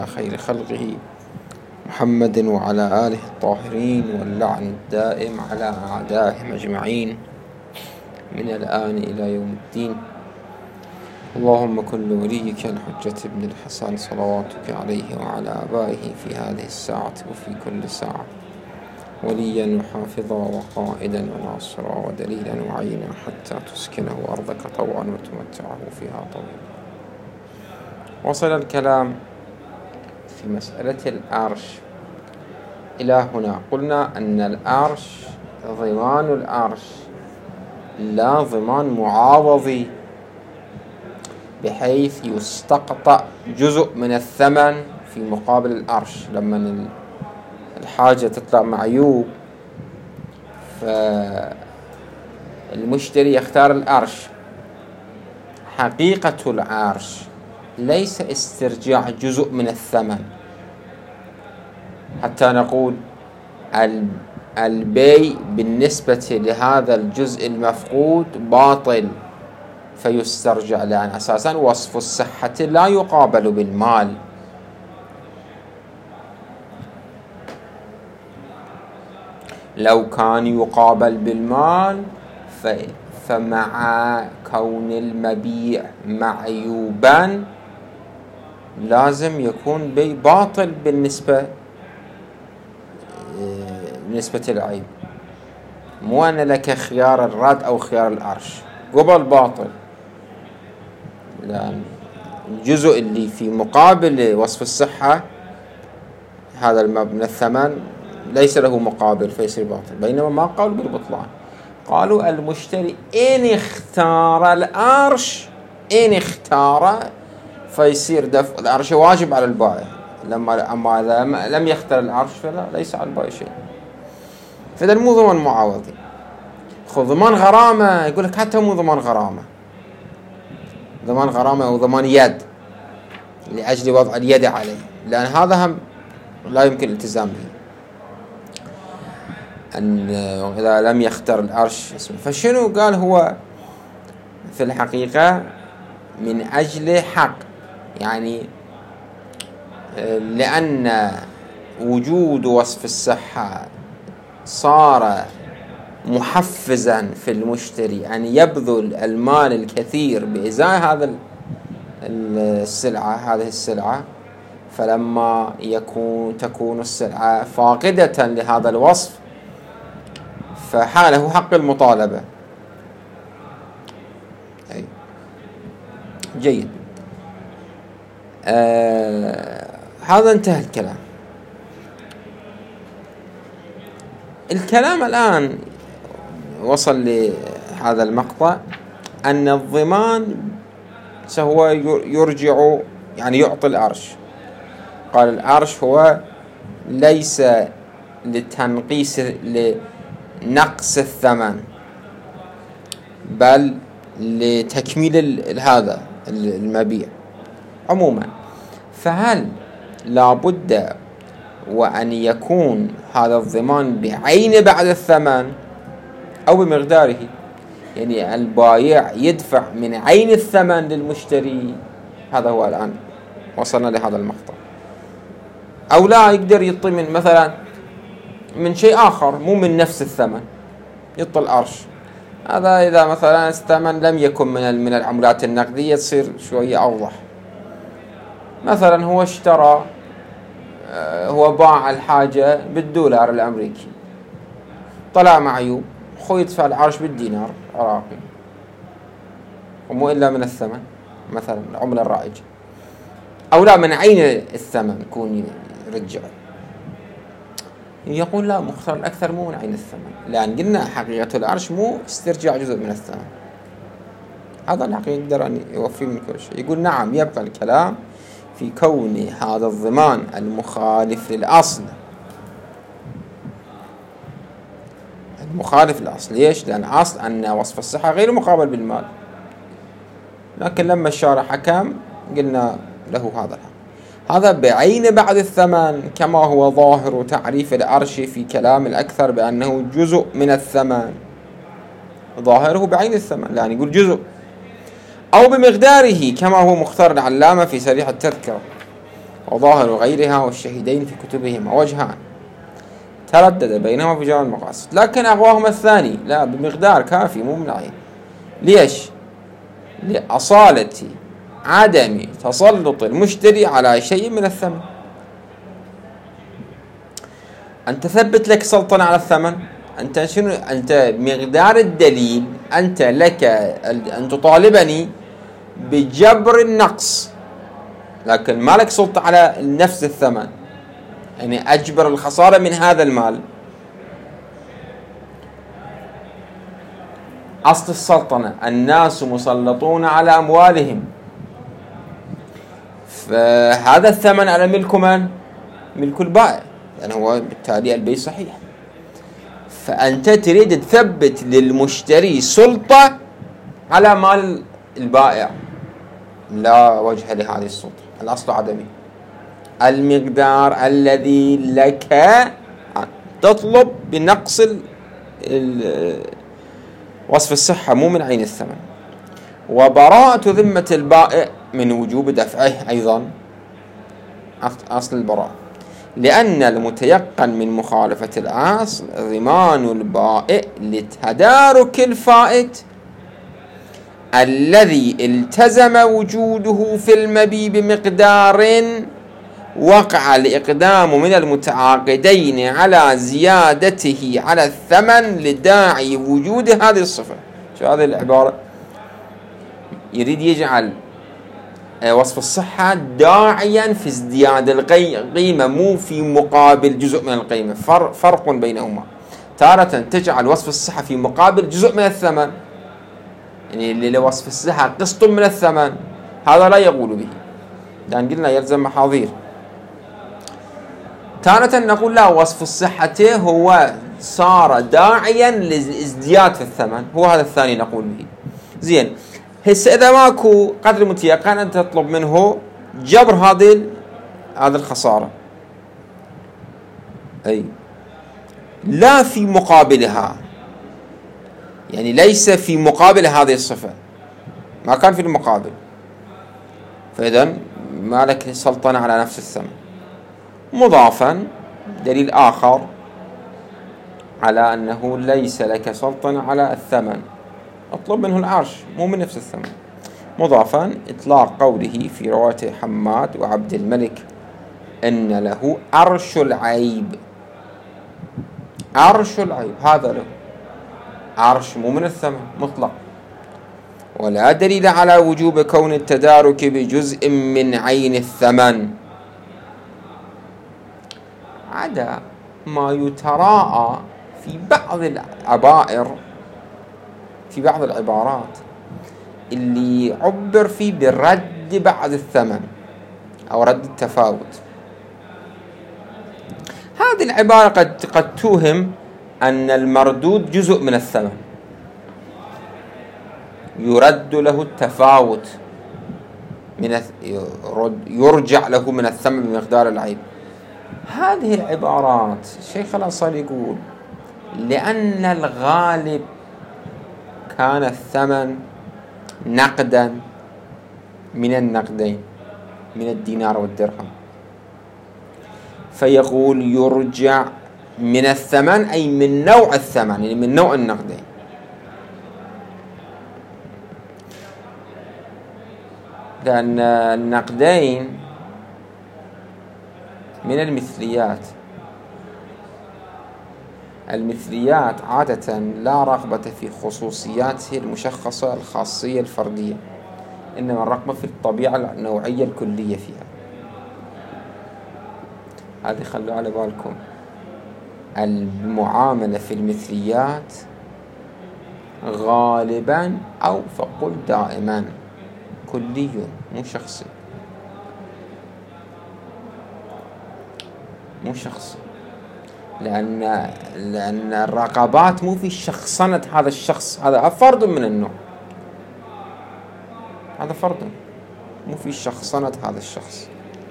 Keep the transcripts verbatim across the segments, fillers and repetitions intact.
خير خلقه محمد وعلى آله الطاهرين، واللعن الدائم على أعدائهم أجمعين من الآن إلى يوم الدين. اللهم كن لوليك الحجة بن الحسن صلواتك عليه وعلى آبائه في هذه الساعة وفي كل ساعة وليا وحافظا وقائدا وناصرا ودليلا وعينا حتى تسكنه أرضك طوعا وتمتعه فيها طويلا. وصل الكلام في مسألة العرش إلى هنا. قلنا أن العرش ضمان العرش لا ضمان معاوضي، بحيث يستقطع جزء من الثمن في مقابل العرش. لما الحاجة تطلع معيوب فالمشتري يختار العرش. حقيقة العرش ليس استرجاع جزء من الثمن حتى نقول البيع بالنسبة لهذا الجزء المفقود باطل فيسترجع، لأن أساسا وصف الصحة لا يقابل بالمال. لو كان يقابل بالمال فمع كون المبيع معيوبا لازم يكون بيع باطل بالنسبة بالنسبة للعيب. مو أن لك خيار الرد أو خيار العرش، قبل باطل، لأن الجزء اللي في مقابل وصف الصحة هذا من الثمن ليس له مقابل فيصير باطل. بينما ما قالوا بالبطلان، قالوا المشتري إن اختار العرش إن اختار فيصير دفع العرش واجب على البائع. لما أما لم يختار العرش فلا ليس على البائع شيء. فإذا مو ضمان معاوضي. خذ ضمان غرامة، يقول لك حتى مو ضمان غرامة، ضمان غرامة أو ضمان يد لأجل وضع اليد عليه، لأن هذا هم لا يمكن الالتزام به. أن إذا لم يختار العرش اسمه. فشنو قال هو في الحقيقة من أجل حق، يعني لأن وجود وصف الصحة صار محفزا في المشتري أن يبذل المال الكثير بإزاء هذا السلعة هذه السلعة. فلما يكون تكون السلعة فاقدة لهذا الوصف فحاله حق المطالبة. أي. جيد. آه هذا انتهى الكلام. الكلام الآن وصل لهذا المقطع أن الضمان سهو يرجع، يعني يعطي العرش. قال العرش هو ليس لتنقيس لنقص الثمن، بل لتكميل هذا المبيع عموما. فهل لابد وأن يكون هذا الضمان بعين بعد الثمن أو بمقداره؟ يعني البائع يدفع من عين الثمن للمشتري. هذا هو الآن وصلنا لهذا المقطع. أو لا يقدر يعطي من مثلا من شيء آخر مو من نفس الثمن، يعطي العرش. هذا إذا مثلا الثمن لم يكن من من العملات النقدية تصير شوية أوضح. مثلا هو اشترى هو باع الحاجة بالدولار الأمريكي، طلع معيوب، خو يدفع العرش بالدينار العراقي ومو إلا من الثمن مثلا العملة الرائجة، أو لا من عين الثمن يكون يرجع. يقول لا، مختار الأكثر مو من عين الثمن، لأن قلنا حقيقة العرش مو استرجاع جزء من الثمن. هذا الحقيقة يقدر أن يوفي من كل شيء. يقول نعم، يبقى الكلام في كون هذا الضمان المخالف للأصل. المخالف للأصل ليش؟ لأن أصل أن وصف الصحة غير مقابل بالمال، لكن لما الشارع حكم قلنا له هذا الحق. هذا بعين بعد الثمن، كما هو ظاهر تعريف العرش في كلام الأكثر بأنه جزء من الثمن. ظاهره بعين الثمن، يعني يقول جزء. أو بمقداره كما هو مختار العلامة في سريح التذكرة. وظاهر غيرها والشهيدين في كتبهما وجهان تردد بينهما في جواب المقاصد، لكن أقواهما الثاني لا بمقدار كافي مو من عين. ليش؟ لأصالة عدم تسلط المشتري على شيء من الثمن. أنت ثبت لك سلطنة على الثمن، أنت شنو؟ أنت مقدار الدليل أنت لك أن تطالبني بجبر النقص، لكن ما لك سلطة على نفس الثمن، يعني أجبر الخسارة من هذا المال. أصل السلطنة الناس مسلطون على أموالهم، فهذا الثمن على ملك من؟ ملك البائع، يعني هو بالتالي البيع صحيح. فأنت تريد تثبت للمشتري سلطة على مال البائع، لا وجه لهذه السلطة، الأصل عدمي. المقدار الذي لك تطلب بنقص وصف الصحة مو من عين الثمن. وبراءة ذمة البائع من وجوب دفعه أيضا أصل البراءة، لأن المتيقن من مخالفة الأصل ضمان البائع لتدارك الفائت الذي التزم وجوده في المبيع بمقدار وقع الإقدام من المتعاقدين على زيادته على الثمن لداعي وجود هذه الصفة. شو هذه العبارة؟ يريد يجعل وصف الصحة داعيا في ازدياد القيمة مو في مقابل جزء من القيمة. فرق بينهما، تارة تجعل وصف الصحة في مقابل جزء من الثمن، يعني اللي لوصف الصحة قسط من الثمن، هذا لا يقول به، لأن قلنا يلزم محاضير. تارة نقول لا، وصف الصحة هو صار داعيا لازدياد في الثمن، هو هذا الثاني نقول به. زين، هسه إذا ماكو قدر متيقن أنت تطلب منه جبر هذه هذه الخسارة، أي لا في مقابلها، يعني ليس في مقابل هذه الصفة، ما كان في المقابل، فإذا ما لك سلطنة على نفس الثمن. مضافا دليل آخر على أنه ليس لك سلطنة على الثمن، اطلب منه العرش مو من نفس الثمن. مضافا إطلاق قوله في رواية حماد وعبد الملك إن له عرش العيب، عرش العيب هذا له عرش مو من الثمن مطلق. ولا دليل على وجوب كون التدارك بجزء من عين الثمن، عدا ما يتراءى في بعض العبائر، في بعض العبارات اللي عبر فيه برد بعض الثمن أو رد التفاوت. هذه العبارة قد قد توهم أن المردود جزء من الثمن، يرد له التفاوت من يرجع له من الثمن بمقدار العيب. هذه العبارات الشيخ الأنصاري يقول لأن الغالب كان الثمن نقدا من النقدين، من الدينار والدرهم، فيقول يرجع من الثمن أي من نوع الثمن، يعني من نوع النقدين. لأن النقدين من المثليات، المثليات عادة لا رغبة في خصوصياته المشخصة الخاصية الفردية، إنما الرغبة في الطبيعة النوعية الكلية فيها. هذه خلوا على بالكم، المعاملة في المثليات غالبا أو فقل دائما كلي مو شخصي، مو شخصي، لأن لأن الرغبات مو في شخصنة هذا الشخص، هذا فرد من النوع، هذا فرد مو في شخصنة هذا الشخص.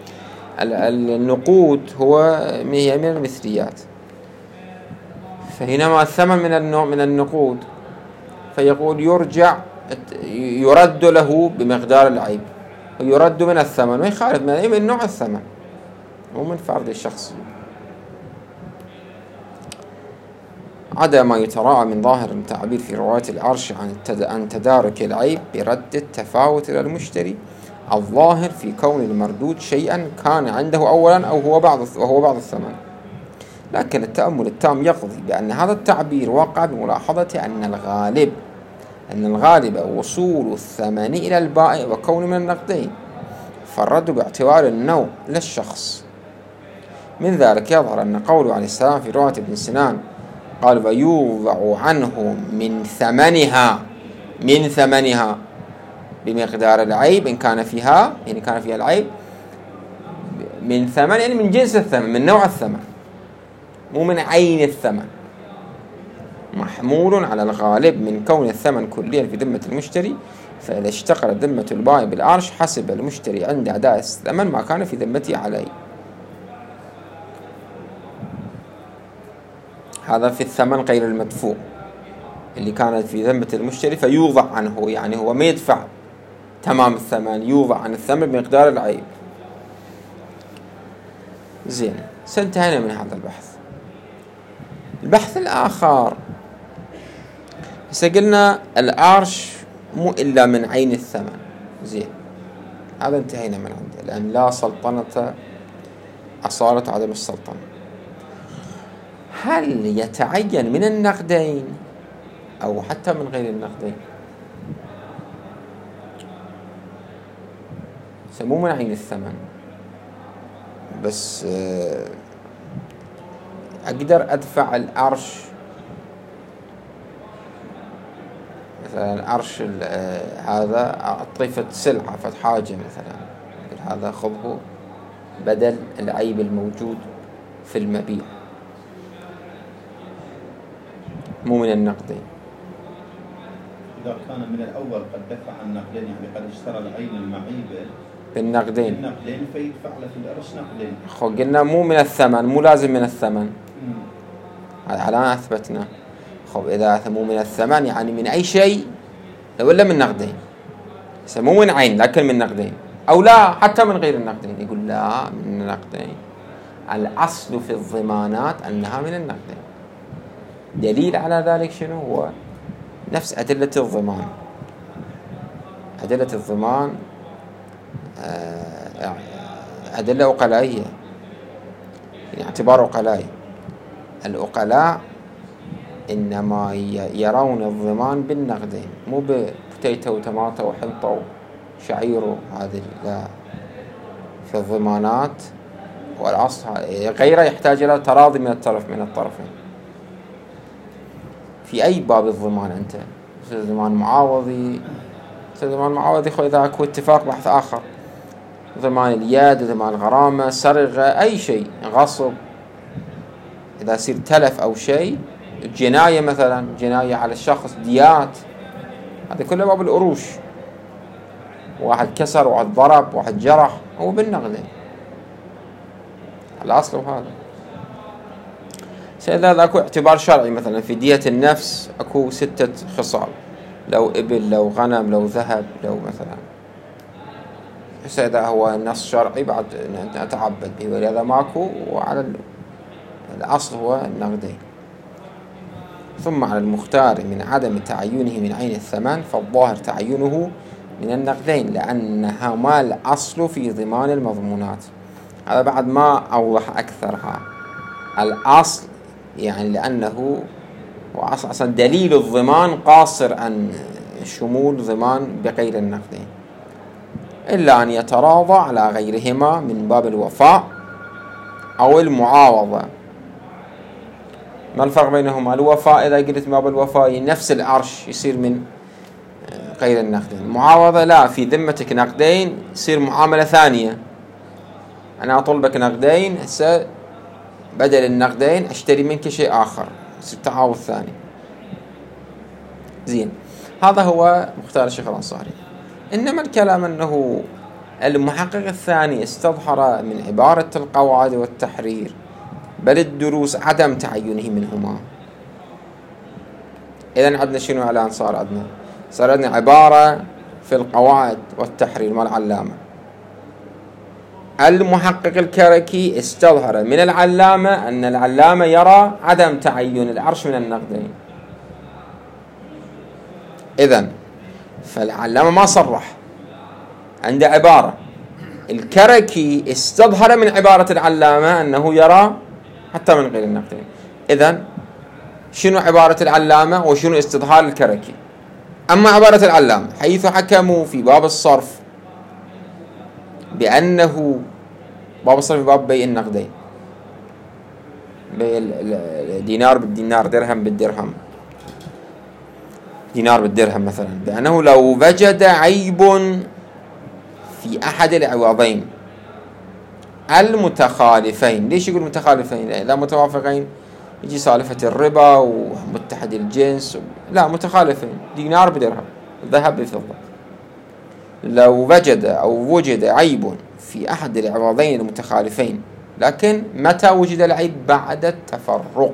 النقود هو هي من المثليات، فحينما الثمن من النوع من النقود فيقول يرجع يرد له بمقدار العيب، ويرد من الثمن ويخالف من نوع الثمن. مو من فرد الشخصي. عدا ما يتراءى من ظاهر التعبير في رواية العرش عن تدارك العيب برد التفاوت إلى المشتري الظاهر في كون المردود شيئا كان عنده أولا أو هو بعض وهو بعض الثمن. لكن التأمل التام يقضي بأن هذا التعبير وقع بملاحظة أن الغالب أن الغالب وصول الثمن إلى البائع وكون من النقدين، فالرد باعتبار النوع للشخص. من ذلك يظهر أن قوله عليه السلام في رواية ابن سنان قال ويوضع عنه من ثمنها من ثمنها بمقدار العيب إن كان فيها إن كان فيها العيب، من ثمن يعني من جنس الثمن، من نوع الثمن، مو من عين الثمن، محمول على الغالب من كون الثمن كليا في ذمة المشتري، فإذا اشتغلت ذمة البائع بالعرش حسب المشتري عند أداء الثمن ما كان في ذمته عليه. هذا في الثمن غير المدفوع اللي كانت في ذمة المشتري فيوضع عنه، يعني هو ما يدفع تمام الثمن، يوضع عن الثمن بمقدار العيب. زين، سنتهينا من هذا البحث. البحث الآخر هسه قلنا العرش مو إلا من عين الثمن. زين، هذا انتهينا من عنده، لأن لا سلطنة أصالة عدم السلطنة. هل يتعين من النقدين أو حتى من غير النقدين؟ مو من عين الثمن بس أقدر أدفع العرش، مثلا العرش هذا أعطيفة سلعة فت حاجة مثلا، هذا خذه بدل العيب الموجود في المبيع، مو من النقدين. إذا كان من الأول قد دفع النقدين، يعني قد اشترى العين المعيبة بالنقدين بالنقدين فيدفع له في العرش نقدين. خو قلنا مو من الثمن، مو لازم من الثمن، هذا على أثبتنا. خب إذا مو من الثمن يعني من أي شيء لو إلا من نقدين، مو من عين لكن من نقدين، أو لا حتى من غير النقدين. يقول لا من النقدين، الأصل في الضمانات أنها من النقدين. دليل على ذلك شنو هو؟ نفس أدلة الضمان. أدلة الضمان أدلة عقلائية، يعني اعتبار عقلائي. العقلاء إنما يرون الضمان بالنقدين، مو ببتيتو وتماطو وحنطو وشعيرو. هذه لا، في الضمانات والأصل غيره يحتاج إلى تراضي من الطرف من الطرفين. في أي باب الضمان أنت؟ ضمان معاوضي، ضمان معاوضي خو إذا أكو اتفاق بحث آخر، ضمان اليد، ضمان الغرامة، سرقة، أي شيء، غصب، إذا يصير تلف أو شيء، جناية مثلا، جناية على الشخص، ديات، هذا كله باب الأروش. واحد كسر، واحد ضرب، واحد جرح، هو بالنقدين. الأصل هذا. سيدا أكو اعتبار شرعي، مثلا في دية النفس أكو ستة خصال، لو إبل، لو غنم، لو ذهب، لو مثلا. سيدا هو نص شرعي بعد نتعبد به، ولهذا ماكو، وعلى الأصل هو النقدين. ثم على المختار من عدم تعينه من عين الثمن فالظاهر تعينه من النقدين، لأنها ما الأصل في ضمان المضمونات. هذا بعد ما أوضح أكثرها. الأصل يعني لأنه أصلا دليل الضمان قاصر عن شمول ضمان بغير النقدين، إلا أن يتراضى على غيرهما من باب الوفاء أو المعاوضة. ما الفرق بينهما؟ الوفاء إذا قلت باب الوفاء نفس العرش يصير من غير النقدين، المعاوضة لا، في ذمتك نقدين يصير معاملة ثانية، أنا أطلبك نقدين هسه بدل النقدين أشتري منك شيء آخر، يصير تعاوض ثاني. زين، هذا هو مختار الشيخ الأنصاري. إنما الكلام أنه المحقق الثاني استظهر من عبارة القواعد والتحرير بل الدروس عدم تعينه منهما. إذن عندنا شنو إعلان صار عندنا؟ صار عندنا عبارة في القواعد والتحرير مال العلامة المحقق الكركي استظهر من العلامة أن العلامة يرى عدم تعين العرش من النقدين. إذن فالعلامة ما صرح، عنده عبارة. الكركي استظهر من عبارة العلامة أنه يرى حتى من غير النقدين. إذن شنو عبارة العلامة وشنو استظهار الكركي؟ أما عبارة العلامة حيث حكموا في باب الصرف بأنه باب الصرف باب بيع النقدين، بيع الدينار بالدينار، درهم بالدرهم، دينار بالدرهم مثلا، بأنه لو وجد عيب في أحد العوضين المتخالفين، ليش يقول متخالفين؟ لا متوافقين يجي سالفة الربا ومتحد الجنس، لا متخالفين، دينار بدرهم، ذهب بفضة. لو وجد أو وجد عيب في أحد العوضين المتخالفين، لكن متى وجد العيب؟ بعد التفرق.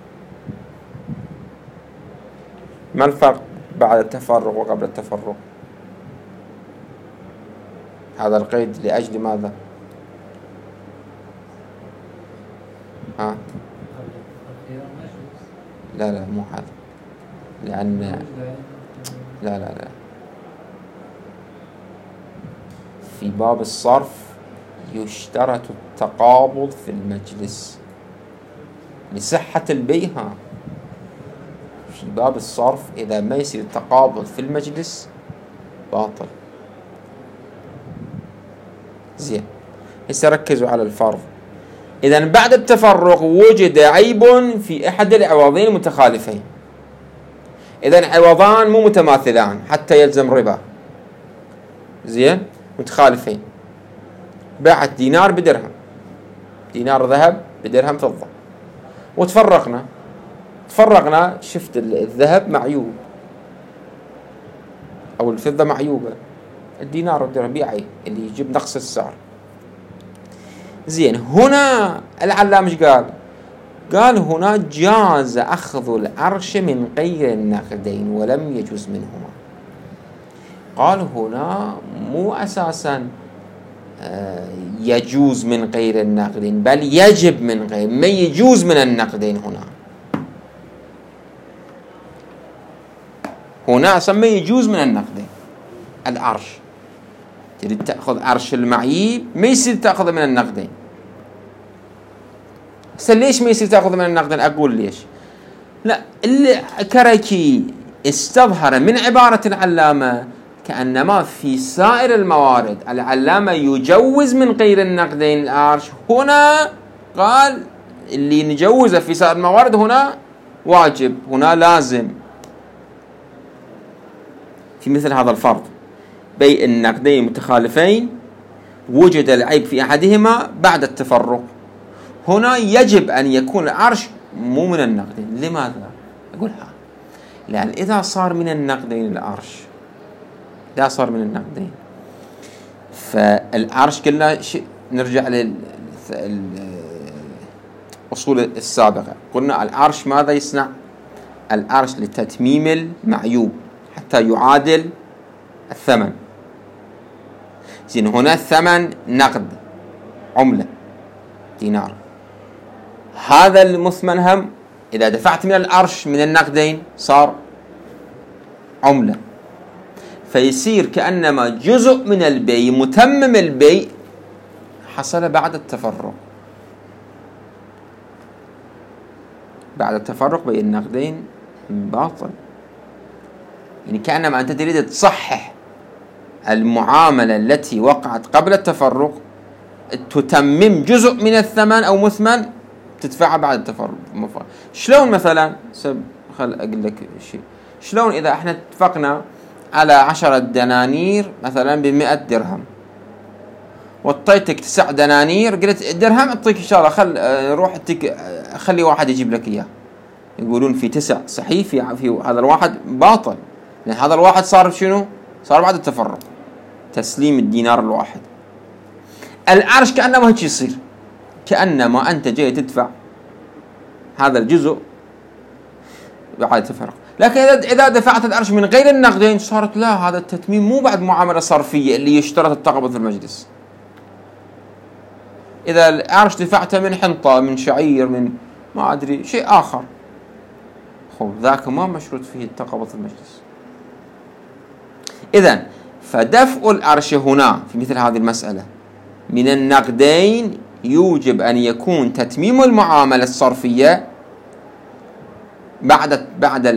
ما الفرق بعد التفرق وقبل التفرق؟ هذا القيد لأجل ماذا؟ ها؟ لا لا مو هذا، لأن لا لا لا في باب الصرف يشترط التقابض في المجلس لصحة البيع. في باب الصرف إذا ما يصير التقابض في المجلس باطل. زين، هسه ركزوا على الفرض. إذا بعد التفرق وجد عيب في أحد العوضين المتخالفين. إذا عوضان مو متماثلان حتى يلزم ربا، زين، متخالفين. باعت دينار بدرهم، دينار ذهب بدرهم فضة، وتفرقنا تفرقنا شفت الذهب معيوب أو الفضة معيوبة، الدينار والدرهم بيعي اللي يجيب نقص السعر. زين، هنا العلام ايش قال؟ قال هنا جاز أخذ العرش من غير النقدين ولم يجوز منهما. قال هنا مو أساسا يجوز من غير النقدين، بل يجب من غير، ما يجوز من النقدين. هنا هنا أصلا ما يجوز من النقدين. العرش تريد تأخذ عرش المعيب ما يصير تأخذ من النقدين. هسه ليش ما يصير تأخذ من النقدين؟ أقول ليش. لا، اللي كركي استظهر من عبارة العلامة كأنما في سائر الموارد العلامة يجوز من غير النقدين العرش، هنا قال اللي نجوزه في سائر الموارد هنا واجب، هنا لازم. في مثل هذا الفرض بيع النقدين متخالفين وجد العيب في أحدهما بعد التفرق، هنا يجب أن يكون العرش مو من النقدين. لماذا؟ أقولها لأن إذا صار من النقدين العرش، إذا صار من النقدين فالعرش كلنا نرجع للأصول السابقة. قلنا العرش ماذا يصنع؟ العرش لتتميم المعيوب حتى يعادل الثمن. زين، هنا الثمن نقد، عملة، دينار. هذا المثمن هم إذا دفعت من العرش من النقدين صار عملة، فيصير كأنما جزء من البيع متمم البيع حصل بعد التفرق. بعد التفرق بين النقدين باطل، يعني كأنما أنت تريد تصحح المعاملة التي وقعت قبل التفرق، تتمم جزء من الثمن أو مثمن تدفعه بعد التفرق. شلون مثلا؟ سب خل أقول لك شيء. شلون إذا احنا اتفقنا على عشرة دنانير مثلا بمئة درهم، وطيتك تسع دنانير، قلت درهم أعطيك إن شاء الله، خل روح اتك خلي واحد يجيب لك إياه. يقولون في تسع صحيح، في, في هذا الواحد باطل، لأن هذا الواحد صار شنو؟ صار بعد التفرق، تسليم الدينار الواحد. العرش كأنما هيك يصير، كأنما أنت جاي تدفع هذا الجزء بعد التفرق. لكن إذا دفعت العرش من غير النقدين صارت لا، هذا التتميم مو بعد معاملة صرفية اللي يشترط التقابض في المجلس. إذا العرش دفعته من حنطة، من شعير، من ما أدري شيء آخر، خب ذاك ما مشروط فيه تقابض المجلس. إذن فدفع العرش هنا في مثل هذه المسألة من النقدين يوجب أن يكون تتميم المعاملة الصرفية بعد بعد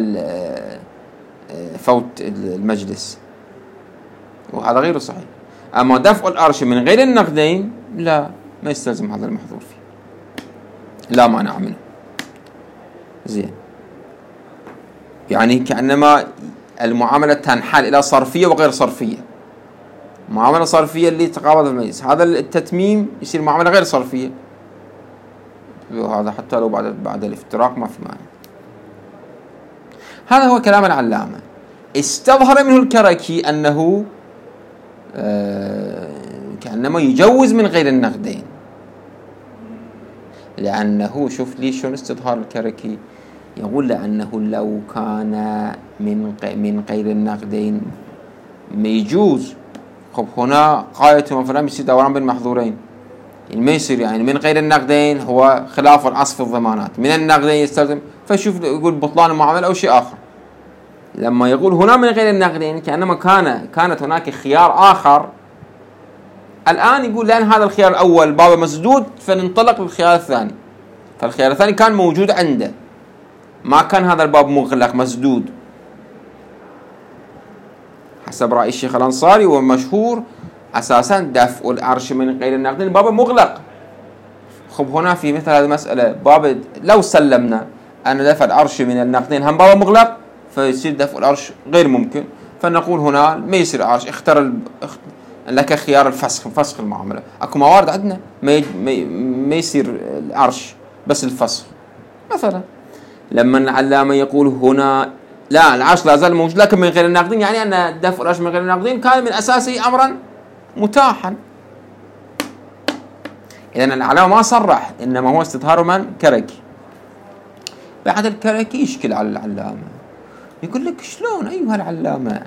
فوت المجلس، وهذا غير صحيح. أما دفع العرش من غير النقدين لا، ما يستلزم هذا المحظور فيه، لا مانع منه. زين، يعني كأنما المعاملة تنحل إلى صرفية وغير صرفية. معاملة صرفية اللي تقابض المجلس، هذا التتميم يصير معاملة غير صرفية، وهذا حتى لو بعد بعد الافتراق ما في معنى. هذا هو كلام العلامة. استظهر منه الكركي أنه آه كأنما يجوز من غير النقدين، لأنه شوف لي شلون استظهار الكركي، يقول لأنه لو كان من من غير النقدين ما يجوز. خب هنا قايته مثلا يصير دوران بين محظورين، يعني ما يصير، يعني من غير النقدين هو خلاف الأصل في الضمانات، من النقدين يستلزم، فشوف يقول بطلان المعاملة أو شيء آخر. لما يقول هنا من غير النقدين كأنما كان كانت هناك خيار آخر، الآن يقول لأن هذا الخيار الأول بابه مسدود فننطلق للخيار الثاني، فالخيار الثاني كان موجود عنده، ما كان هذا الباب مغلق مسدود حسب رأي الشيخ الأنصاري ومشهور أساسا دفع العرش من غير النقدين بابه مغلق. خب هنا في مثل هذه المسألة باب لو سلمنا أن دفع العرش من النقدين هم بابه مغلق فيصير دفع العرش غير ممكن، فنقول هنا ما يصير عرش، اختر ال... لك خيار الفسخ، فسخ المعاملة. اكو موارد عندنا ما ي... ما يصير العرش بس الفسخ مثلا. لما العلامة يقول هنا لا العرش لا زال موجود لكن من غير الناقدين، يعني أن دفع العرش من غير الناقدين كان من أساسه أمرا متاحا. إذن العلامة ما صرح، إنما هو استظهار من كركي. بعد الكركي يشكل على العلامة، يقول لك شلون أيها العلامة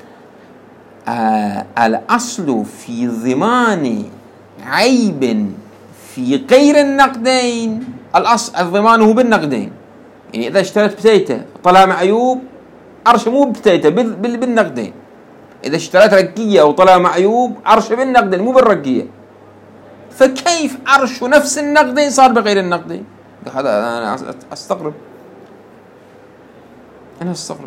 آه الأصل في ضمان عيب في غير النقدين، الأصل الضمان هو بالنقدين. يعني إذا اشتريت بتيته طلع معيوب عرش مو بتيته بالنقدين، إذا اشتريت رقية وطلع معيوب عرش بالنقدين مو بالرقية، فكيف عرش نفس النقدين صار بغير النقدين؟ هذا أنا أستغرب، أنا أستغرب.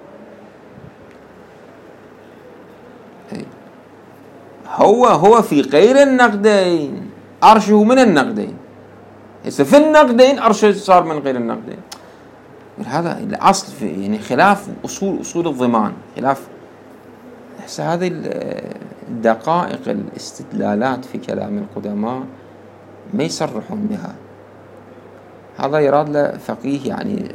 هو هو في غير النقدين عرشه من النقدين، هسه في النقدين عرشه صار من غير النقدين. هذا الأصل في يعني خلاف أصول أصول الضمان، خلاف هسه هذه الدقائق الاستدلالات في كلام القدماء ما يصرحون بها. هذا يراد له فقيه يعني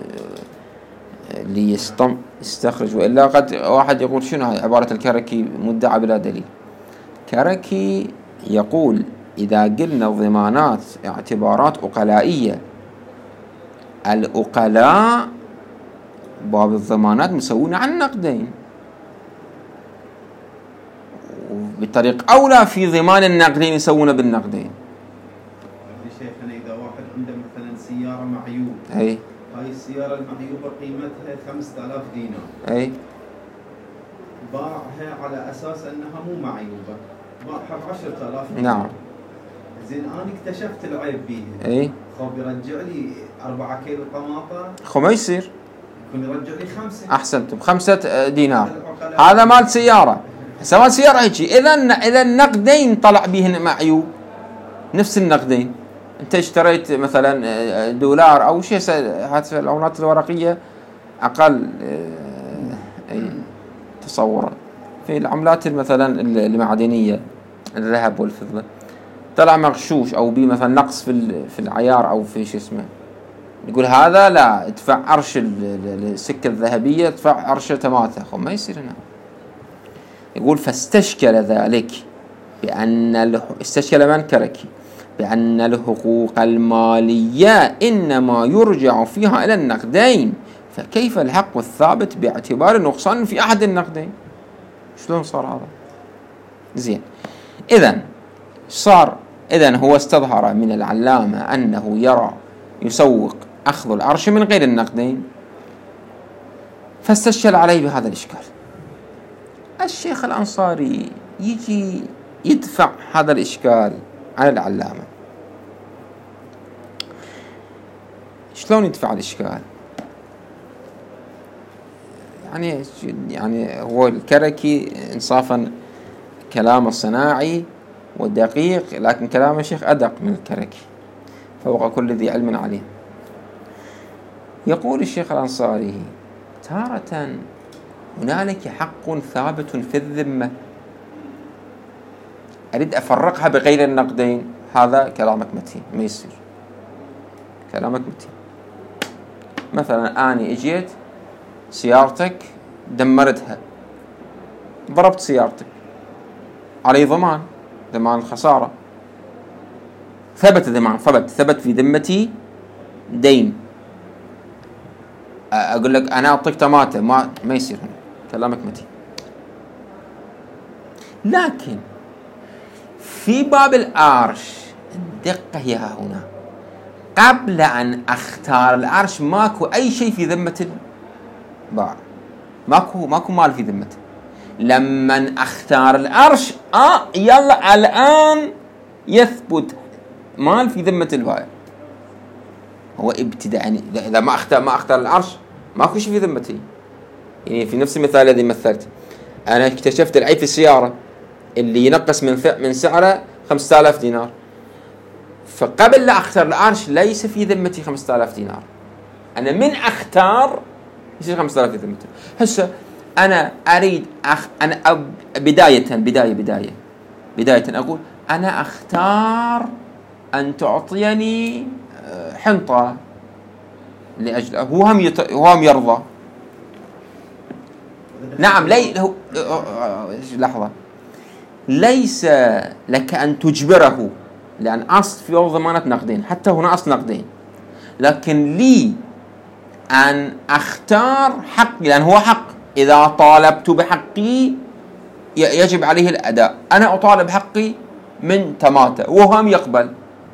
ليستم يستخرج، وإلا قد واحد يقول شنو هاي عبارة الكركي مدعى بلا دليل. كركي يقول إذا قلنا الضمانات اعتبارات أقلائية، الأقلاء باب الضمانات مسوون عن النقدين، وبطريق أولى في ضمان النقدين يسوونه بالنقدين. شيخنا إذا واحد عنده مثلا سيارة معيوب، أي هاي السيارة المعيوبة قيمتها خمسة آلاف دينار، أي باعها على أساس أنها مو معيوبة، باعها بعشرة آلاف دينار. نعم. زين أنا اكتشفت العيب بيها، أي خب يرجع لي أربعة كيلو طماطة، خو ما يصير، يكون يرجع لي خمسة. أحسنت، بخمسة دينار. هذا مال سيارة، هسه مال سيارة هيجي. إذا إذا النقدين طلع بيهن معيوب، نفس النقدين، أنت اشتريت مثلا دولار أو شيء، هات العملات الورقية أقل أي تصور في العملات مثلا المعدنية الذهب والفضة طلع مغشوش أو بي مثلا نقص في في العيار أو في شو اسمه، يقول هذا لا ادفع عرش السكة الذهبية، ادفع عرش تماثل. خو ما يصير هنا. يقول فاستشكل ذلك بأن استشكل من كركي بأن الحقوق المالية إنما يرجع فيها إلى النقدين، فكيف الحق الثابت باعتبار نقصان في أحد النقدين؟ شلون صار هذا؟ زين، إذن صار إذن هو استظهر من العلامة أنه يرى يسوق أخذ العرش من غير النقدين، فاستشكل عليه بهذا الإشكال. الشيخ الأنصاري يجي يدفع هذا الإشكال على العلامة. شلون يدفع الإشكال؟ يعني يعني هو الكركي إنصافا كلامه صناعي ودقيق، لكن كلام الشيخ أدق من الكركي، فوق كل ذي علم عليم. يقول الشيخ الأنصاري: تارة هنالك حق ثابت في الذمة أريد أفرقها بغير النقدين، هذا كلامك متين، ما يصير، كلامك متين. مثلا أنا اجيت سيارتك دمرتها، ضربت سيارتك، علي ضمان، ضمان الخسارة، ثبت ضمان، ثبت ثبت في ذمتي دين. أقول لك أنا أعطيك طماطة، ما ما يصير، هنا كلامك متين. لكن في باب العرش الدقة هي هنا، قبل أن أختار العرش ماكو أي شيء في ذمة البائع، ماكو ماكو مال في ذمته. لما أختار العرش آه يلا الآن يثبت مال في ذمة البائع. هو ابتداء يعني إذا ما أختار ما أختار العرش ماكو شيء في ذمتي. يعني في نفس المثال الذي مثلت، أنا اكتشفت العيب في السيارة اللي ينقص من من سعره خمسة آلاف دينار، فقبل لا أختار العرش ليس في ذمتي خمسة آلاف دينار، أنا من أختار يصير خمسة آلاف في ذمتي. هسه أنا أريد أخ... أنا أب... بداية بداية بداية بداية أقول أنا أختار أن تعطيني حنطة لأجل هو هم يت... هو هم يرضى. نعم لي هو... لحظة، ليس لك أن تجبره، لأن أصل في ضمانة نقدين، حتى هنا أصل نقدين، لكن لي أن أختار حقي، لأن هو حق. إذا طالبت بحقي يجب عليه الأداء، أنا أطالب حقي من تماته وهم يقبل.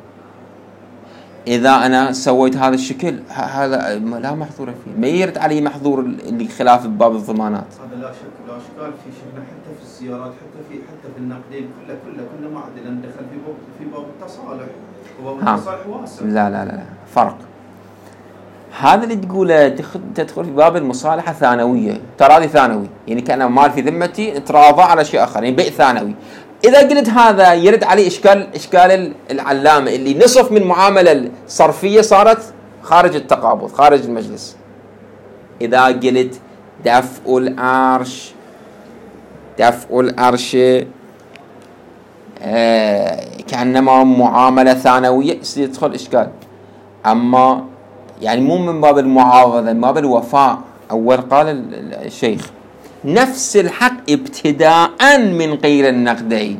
إذا أنا سويت هذا الشكل هذا لا محظور فيه، ما يرد علي محظور اللي خلاف باب الضمانات. هذا لا شك لا اشكال في شيخنا، حتى في السيارات، حتى في حتى في النقدين، كله كله كله ما عندنا ندخل في باب في باب التصالح، وباب التصالح واسع. لا لا لا فرق. هذا اللي تقوله تدخل في باب المصالحة ثانوية، تراضي ثانوي، يعني كأنه مال في ذمتي نتراضى على شيء آخر، يعني بيع ثانوي. إذا قلت هذا يرد عليه إشكال إشكال العلامة اللي نصف من معاملة الصرفية صارت خارج التقابض، خارج المجلس. إذا قلت دفع العرش دفع العرش آه كأنما معاملة ثانوية يدخل إشكال. أما يعني مو من باب المعاوضة، من باب الوفاء. أول قال الشيخ نفس الحق ابتداء من غير النقدين،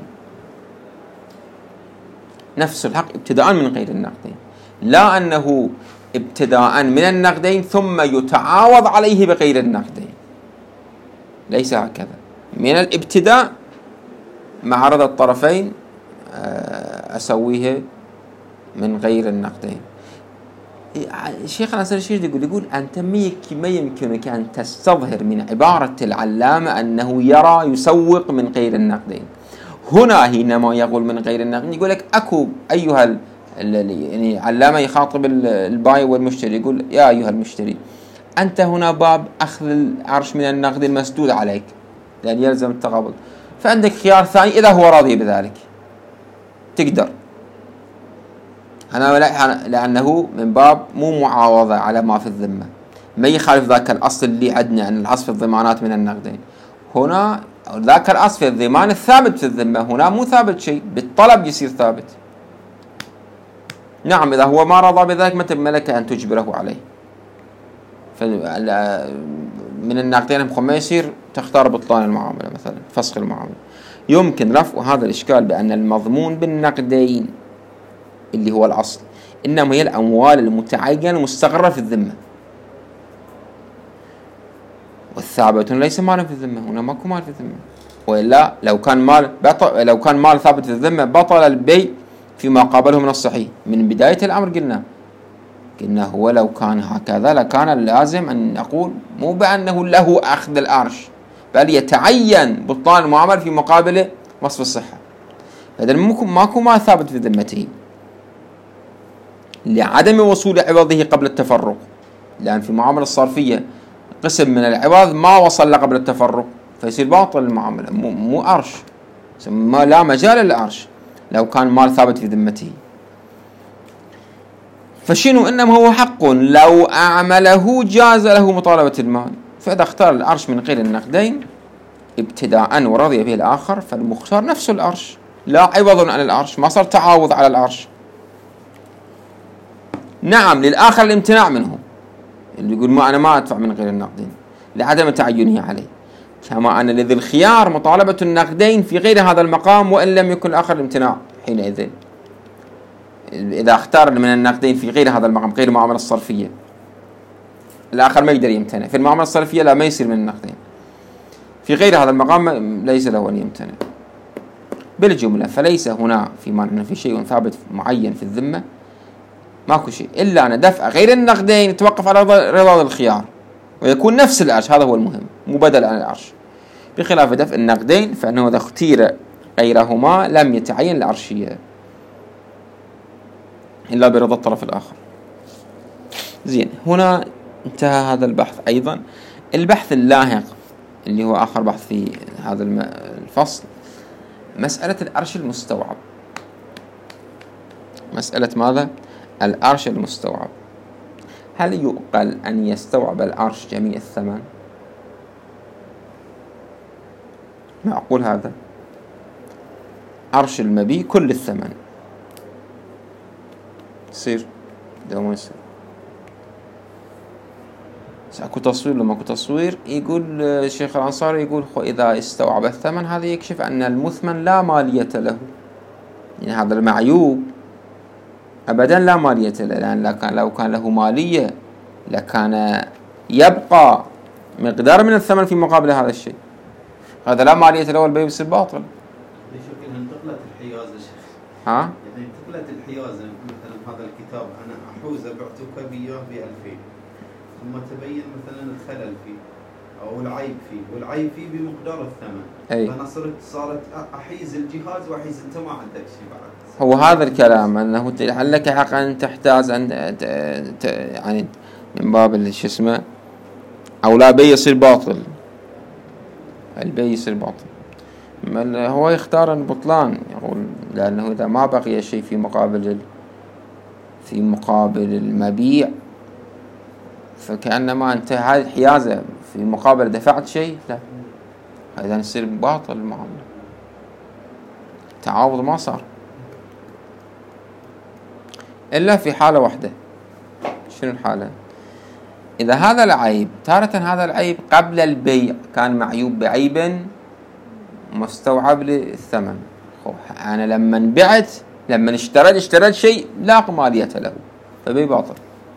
نفس الحق ابتداء من غير النقدين، لا أنه ابتداء من النقدين ثم يتعاوض عليه بغير النقدين، ليس هكذا. من الابتداء مع رضا الطرفين أسويه من غير النقدين. الشيخ الأنصاري الشيخ يقول يقول أنت ما يمكنك أن تستظهر من عبارة العلامة أنه يرى يسوق من غير النقدين. هنا حينما يقول من غير النقدين يقول لك أكو أيها يعني علامة يخاطب البائع والمشتري، يقول يا أيها المشتري أنت هنا باب أخذ العرش من النقد مسدود عليك لأن يلزم التقابض، فعندك خيار ثاني إذا هو راضي بذلك تقدر. أنا لأنه من باب مو معاوضة على ما في الذمة، ما يخالف ذاك الأصل اللي عندنا أن الأصل في الضمانات من النقدين. هنا ذاك الأصل في الضمان الثابت في الذمة، هنا مو ثابت شيء، بالطلب يصير ثابت. نعم إذا هو ما رضى بذلك ما تملك أن تجبره عليه. من النقدين ما يصير تختار بطلان المعاملة مثلا، فسخ المعاملة. يمكن رفع هذا الإشكال بأن المضمون بالنقدين اللي هو الأصل إنما هي الأموال المتعينة المستقرة في الذمة، والثابت ليس مالا في الذمة. هنا ماكو مال في الذمة، وإلا لو كان مال بطل، لو كان مال ثابت في الذمة بطل البيع فيما قابله من الصحيح. من بداية الأمر قلنا قلنا هو لو كان هكذا لكان لازم أن نقول مو بأنه له أخذ الأرش، بل يتعين بطلان المعاملة في مقابل وصف الصحة. هذا ماكو ما ثابت في ذمته لعدم وصول عوضه قبل التفرق، لأن في المعاملة الصرفية قسم من العوض ما وصل له قبل التفرق فيصير باطل المعاملة، مو, مو أرش، ما لا مجال للأرش لو كان مال ثابت في ذمته. فشنو؟ إنما هو حق لو أعمله جاز له مطالبة المال. فإذا اختار الأرش من غير النقدين ابتداء ورضي به الآخر فالمختار نفسه الأرش، لا عوض عن الأرش، ما صار تعاوض على الأرش. نعم للآخر الامتناع منه، اللي يقول ما أنا ما أدفع من غير النقدين لعدم تعينه عليه، كما أن لذي الخيار مطالبة النقدين في غير هذا المقام وإن لم يكن الآخر الامتناع. حينئذ إذا اختار من النقدين في غير هذا المقام غير المعاملة الصرفية الآخر ما يقدر يمتنع. في المعاملة الصرفية لا، ما يصير من النقدين. في غير هذا المقام ليس له أن يمتنع. بالجملة فليس هنا في معنى في شيء ثابت معين في الذمة، ماكو شيء إلا أن دفع غير النقدين يتوقف على رضا الخيار ويكون نفس الأرش، هذا هو المهم، مو بدل عن الأرش. بخلاف دفع النقدين فإنه إذا اختير غيرهما لم يتعين الأرشية إلا برضا الطرف الآخر. زين، هنا انتهى هذا البحث. أيضا البحث اللاحق اللي هو آخر بحث في هذا الفصل مسألة الأرش المستوعب. مسألة ماذا؟ الأرش المستوعب. هل يؤقل أن يستوعب الأرش جميع الثمن؟ معقول هذا؟ أرش المبيع كل الثمن يصير؟ ده ما يصير. اكو تصوير لما اكو تصوير يقول الشيخ الأنصاري يقول خو إذا استوعب الثمن هذا يكشف أن المثمن لا مالية له، يعني هذا المعيوب أبدا لا مالية له، لأن لو كان له مالية لكان يبقى مقدار من الثمن في مقابل هذا الشيء. هذا لا مالية له والبيع يصير باطل. بشكل انتقلت الحيازة شيخ. ها؟ يعني انتقلت الحيازة، مثلا هذا الكتاب أنا أحوزه بعتك بإياه بألفين، ثم تبين مثلا الخلل فيه أو العيب فيه، والعيب فيه بمقدار الثمن. أي. فأنا صرت صارت أحيز الجهاز وأحيز أنت ما عندك شيء بعد. هو هذا الكلام أنه لك حق أن تحتاج أن يعني من باب شو اسمه أو لا بيع يصير باطل، البيع يصير باطل. هو يختار البطلان، يقول لأنه إذا ما بقي شيء في مقابل في مقابل المبيع فكأنما أنت هذه الحيازة في مقابل دفعت شيء، لا هذا يصير باطل المعاملة، تعاوض ما صار إلا في حالة واحدة. شنو الحالة؟ إذا هذا العيب تارة هذا العيب قبل البيع كان معيوب بعيب مستوعب للثمن، أنا لما بعت لما اشتريت اشتريت شيء لا مالية له فبيع باطل،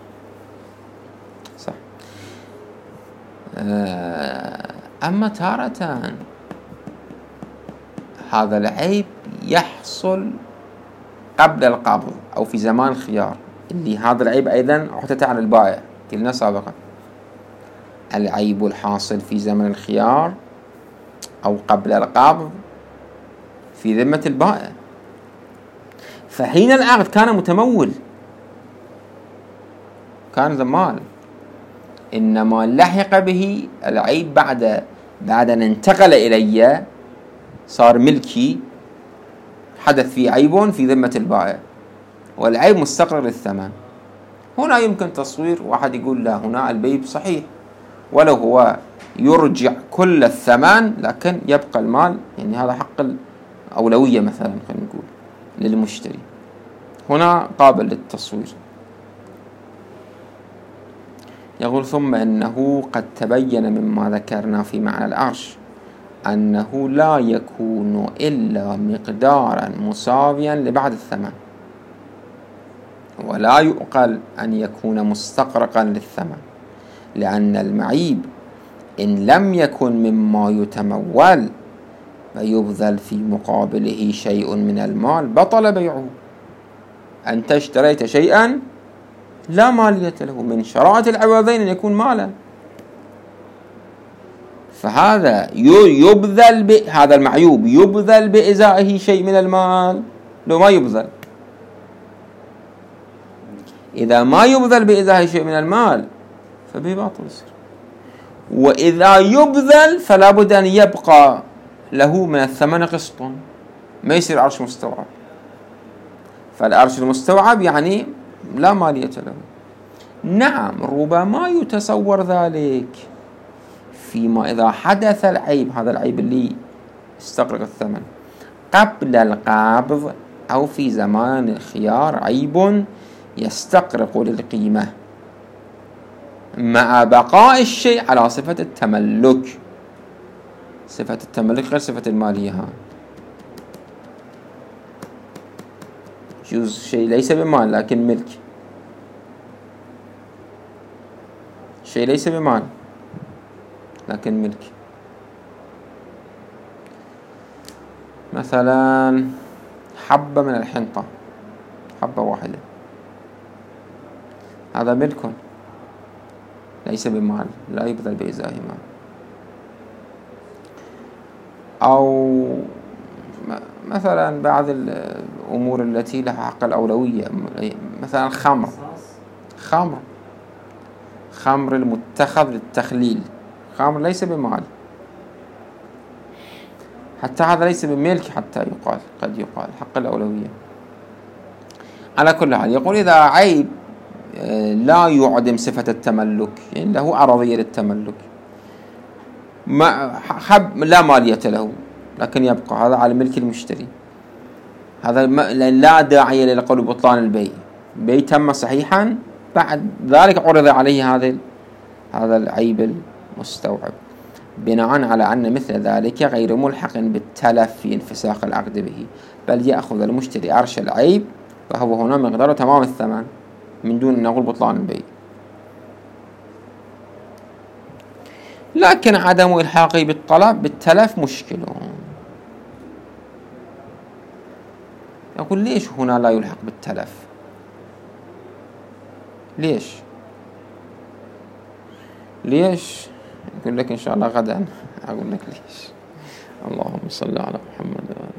صح. أما تارة هذا العيب يحصل قبل القبض أو في زمان الخيار، اللي هذا العيب أيضا عهدت عن البائع، قلنا سابقا العيب الحاصل في زمن الخيار أو قبل القبض في ذمة البائع، فحين العقد كان متمول كان ذا مال، إنما لحق به العيب بعد بعد أن انتقل إلي صار ملكي، حدث فيه عيب في ذمة البائع والعيب مستقر للثمن. هنا يمكن تصوير واحد يقول لا هنا البيع صحيح ولو هو يرجع كل الثمن لكن يبقى المال، يعني هذا حق الأولوية مثلا خلينا نقول للمشتري، هنا قابل للتصوير. يقول ثم إنه قد تبين مما ذكرنا في معنى الأرش أنه لا يكون إلا مقدارا مساويا لبعض الثمن، ولا يؤقل أن يكون مستقرقا للثمن، لأن المعيب إن لم يكن مما يتمول فيبذل في مقابله شيء من المال بطل بيعه. أنت اشتريت شيئا لا مالية له، من شرائط العوضين أن يكون مالا، فهذا يبذل ب... هذا المعيوب يبذل بإزائه شيء من المال لو ما يبذل. إذا ما يبذل بإزائه شيء من المال فبه باطل يصير، وإذا يبذل فلا بد أن يبقى له من الثمن قسط، ما يصير عرش مستوعب. فالعرش المستوعب يعني لا مالية له. نعم ربما يتصور ذلك فيما إذا حدث العيب، هذا العيب اللي يستغرق الثمن، قبل القبض أو في زمان الخيار عيب يستغرق للقيمة مع بقاء الشيء على صفة التملك. صفة التملك غير صفة المالية. ها يجوز شيء ليس بمال لكن ملك، شيء ليس بمال لكن ملك. مثلا حبة من الحنطة، حبة واحدة، هذا ملك ليس بمال لا يبذل بإزائهما. أو مثلا بعض الأمور التي لها حق الأولوية، مثلا خمر، خمر خمر المتخذ للتخليل، خمر ليس بمال، حتى هذا ليس بملك حتى يقال، قد يقال حق الأولوية. على كل حال يقول إذا عيب لا يعدم صفة التملك، يعني له عرضية للتملك، ما حب لا مالية له لكن يبقى، هذا على ملك المشتري، هذا لا داعي لقول بطلان البيع، بيع تم صحيحا، بعد ذلك عرض عليه هذا هذا العيب المستوعب، بناء على أن مثل ذلك غير ملحق بالتلف في انفساخ العقد به، بل يأخذ المشتري عرش العيب فهو هنا مقدار تمام الثمن من دون أن نقول بطلان البيع. لكن عدم إلحاقه بالطلب بالتلف مشكل. يقول ليش هنا لا يلحق بالتلف؟ ليش؟ ليش؟ يقول لك إن شاء الله غدا أقول لك ليش. اللهم صل على محمد.